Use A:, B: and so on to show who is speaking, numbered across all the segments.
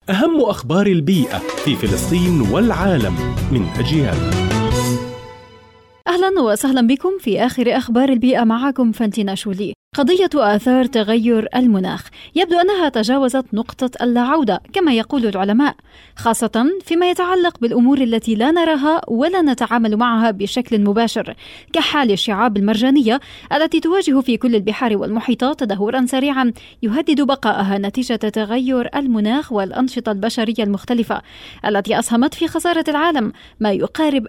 A: أهم أخبار البيئة في فلسطين والعالم من أجيال.
B: أهلا وسهلا بكم في آخر أخبار البيئة، معكم فانتينا شولي. قضية آثار تغير المناخ يبدو أنها تجاوزت نقطة اللا عودة كما يقول العلماء، خاصة فيما يتعلق بالأمور التي لا نراها ولا نتعامل معها بشكل مباشر، كحال الشعاب المرجانية التي تواجه في كل البحار والمحيطات تدهورا سريعا يهدد بقائها نتيجة تغير المناخ والأنشطة البشرية المختلفة التي أسهمت في خسارة العالم ما يقارب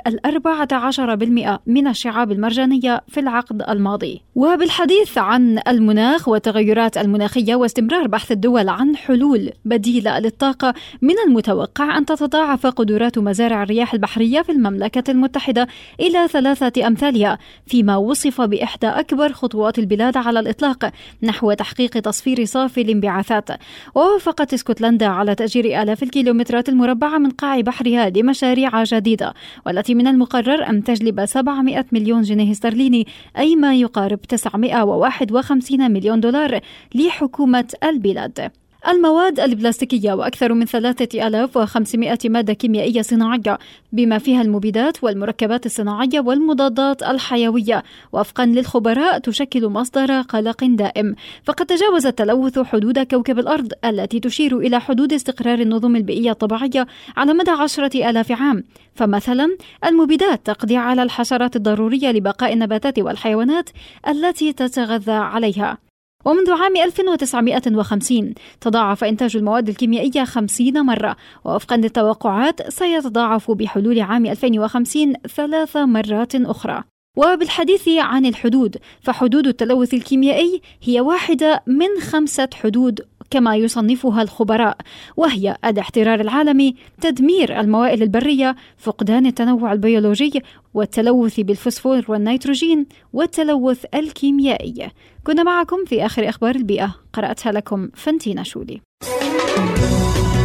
B: 14% من الشعاب المرجانية في العقد الماضي. وبالحديث عن المناخ والتغيرات المناخية واستمرار بحث الدول عن حلول بديلة للطاقة، من المتوقع أن تتضاعف قدرات مزارع الرياح البحرية في المملكة المتحدة إلى 3 أمثالها، فيما وصف بإحدى أكبر خطوات البلاد على الإطلاق نحو تحقيق تصفير صافي الانبعاثات. ووافقت اسكتلندا على تأجير آلاف الكيلومترات المربعة من قاع بحرها لمشاريع جديدة، والتي من المقرر أن تجلب 700 مليون جنيه استرليني، أي ما يقارب 951 مليون دولار لحكومة البلاد. المواد البلاستيكية وأكثر من 3500 مادة كيميائية صناعية بما فيها المبيدات والمركبات الصناعية والمضادات الحيوية، وفقا للخبراء تشكل مصدر قلق دائم، فقد تجاوز التلوث حدود كوكب الأرض التي تشير إلى حدود استقرار النظم البيئية الطبيعية على مدى 10,000 عام. فمثلا المبيدات تقضي على الحشرات الضرورية لبقاء النباتات والحيوانات التي تتغذى عليها. ومنذ عام 1950 تضاعف إنتاج المواد الكيميائية 50 مرة، ووفقا للتوقعات سيتضاعف بحلول عام 2050 3 مرات أخرى. وبالحديث عن الحدود، فحدود التلوث الكيميائي هي واحدة من 5 حدود كما يصنفها الخبراء، وهي الاحترار العالمي، تدمير الموائل البرية، فقدان التنوع البيولوجي، والتلوث بالفوسفور والنيتروجين، والتلوث الكيميائي. كنا معكم في آخر أخبار البيئة، قرأتها لكم فانتينا شولي.